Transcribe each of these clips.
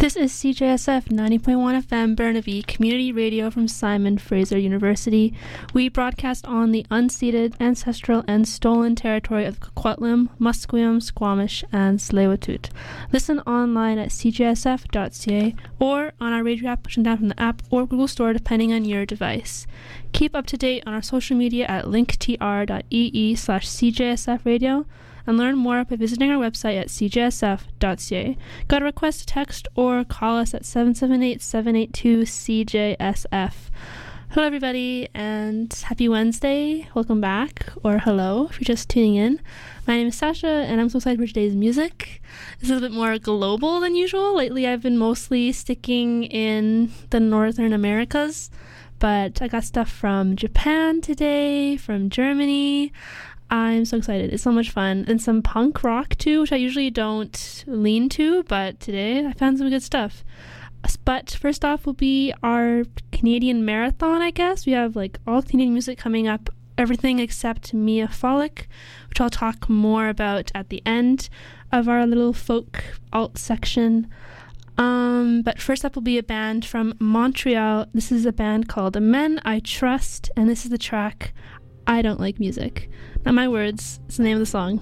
This is CJSF 90.1 FM Burnaby Community Radio from Simon Fraser University. We broadcast on the unceded, ancestral, and stolen territory of Coquitlam, Musqueam, Squamish, and Tsleil-Waututh. Listen online at cjsf.ca or on our radio app, pushing down from the app or Google Store, depending on your device. Keep up to date on our social media at linktr.ee/CJSF radio. And learn more by visiting our website at cjsf.ca. Got a request to text or call us at 778-782-CJSF. Hello everybody and happy Wednesday. Welcome back, or hello if you're just tuning in. My name is Sasha and I'm so excited for today's music. This is a bit more global than usual. Lately I've been mostly sticking in the Northern Americas, but I got stuff from Japan today, from Germany. I'm so excited. It's so much fun. And some punk rock too, which I usually don't lean to, but today I found some good stuff. But first off will be our Canadian marathon, I guess. We have like all Canadian music coming up, everything except Mia Follick, which I'll talk more about at the end of our little folk alt section. But first up will be a band from Montreal. This is a band called Men I Trust, and this is the track I Don't Like Music. Not my words, it's the name of the song.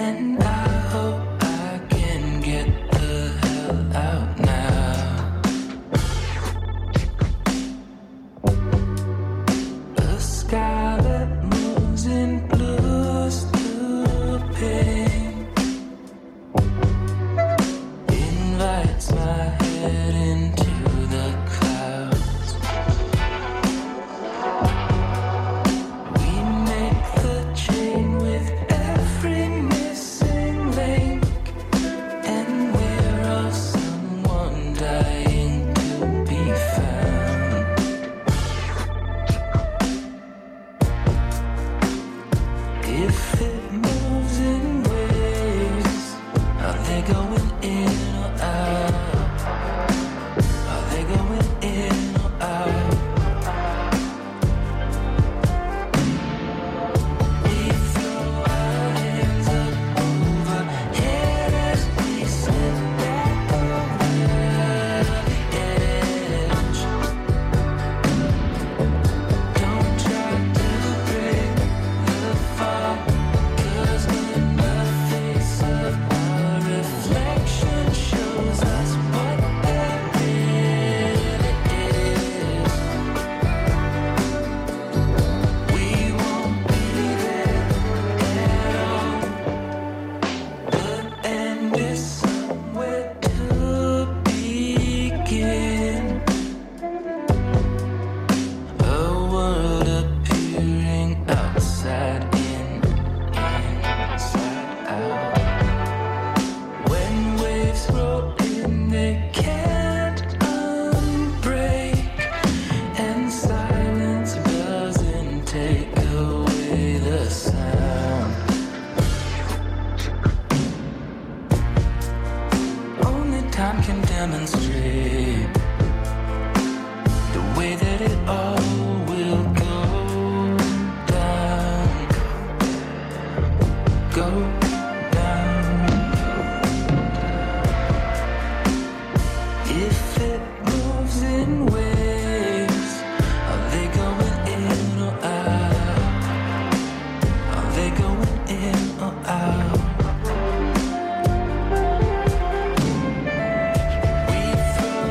We throw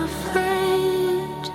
afraid.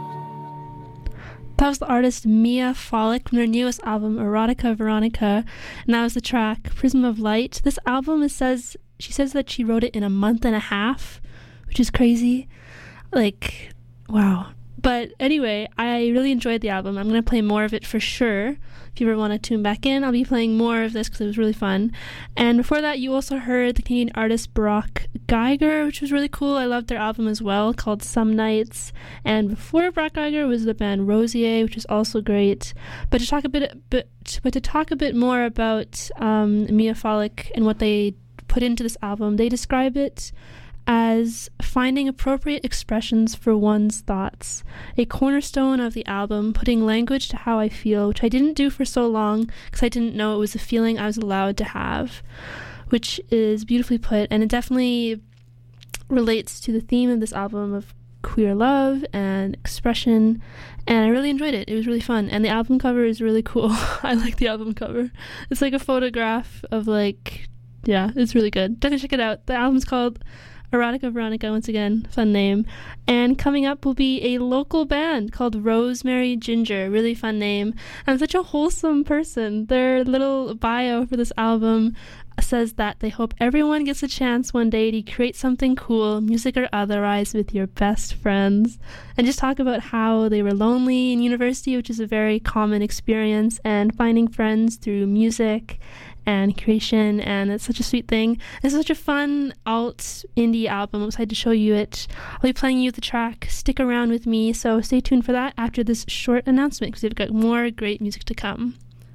That was the artist Mia Follick from their newest album, Erotica Veronica, and that was the track Prism of Light. This album, she says that she wrote it in a month and a half, which is crazy. Like, wow. But anyway, I really enjoyed the album. I'm going to play more of it for sure. If you ever want to tune back in, I'll be playing more of this because it was really fun. And before that, you also heard the Canadian artist Brock Geiger, which was really cool. I loved their album as well, called Some Nights. And before Brock Geiger was the band Rosier, which is also great. But to talk a bit more about Mia Follick and what they put into this album, they describe it as finding appropriate expressions for one's thoughts, a cornerstone of the album, putting language to how I feel, which I didn't do for so long because I didn't know it was a feeling I was allowed to have, which is beautifully put, and it definitely relates to the theme of this album of queer love and expression, and I really enjoyed it. It was really fun, and the album cover is really cool. I like the album cover. It's like a photograph of it's really good. Definitely check it out. The album's called Erotica Veronica, once again, fun name. And coming up will be a local band called Rosemary Ginger, really fun name. I'm such a wholesome person. Their little bio for this album says that they hope everyone gets a chance one day to create something cool, music or otherwise, with your best friends. And just talk about how they were lonely in university, which is a very common experience, and finding friends through music and creation, and it's such a sweet thing. It's such a fun alt indie album. I'm excited to show you it. I'll be playing you the track Stick Around With Me, so stay tuned for that after this short announcement, because we've got more great music to come.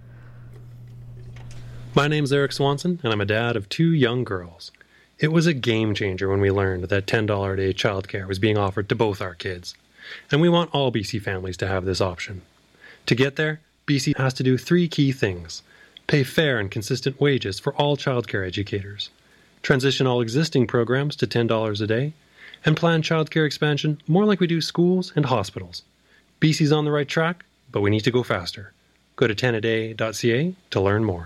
My name's Eric Swanson, and I'm a dad of 2 young girls. It was a game changer when we learned that $10 a day childcare was being offered to both our kids, and we want all BC families to have this option. To get there, BC has to do 3 key things: pay fair and consistent wages for all childcare educators, transition all existing programs to $10 a day, and plan childcare expansion more like we do schools and hospitals. BC's on the right track, but we need to go faster. Go to 10aday.ca to learn more.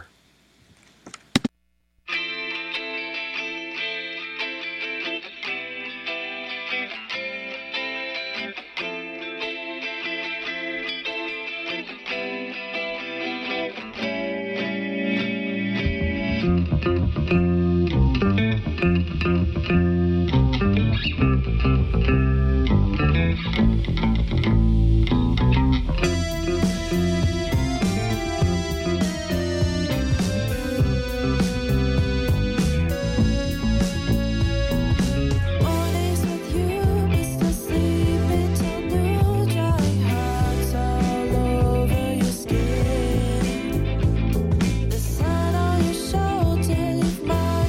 The sun on your shoulder, leave my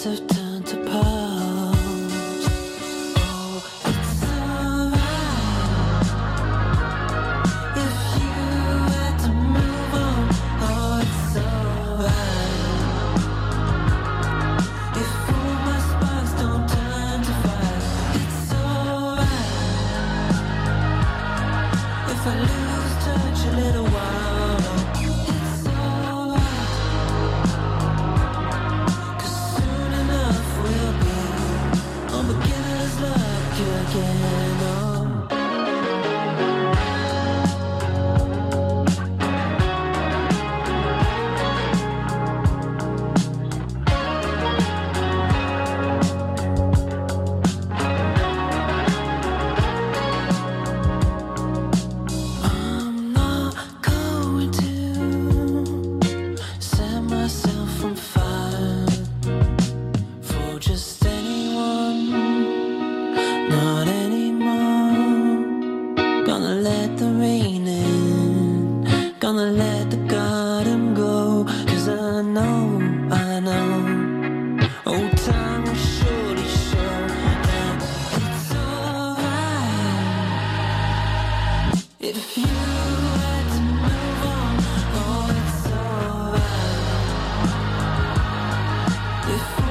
Years have turned to past. Oh, it's alright if you had to move on. Oh, it's alright if all my sparks don't turn to fire. It's alright if I lose touch a little while. It's alright, 'cause soon enough we'll be on beginner's luck again. Oh. I'm not going to set myself on fire for just anyone, not anymore. Gonna let the rain in, gonna let the garden go, 'cause I know, oh, time will surely show that it's alright if you had to move on. Oh, it's alright if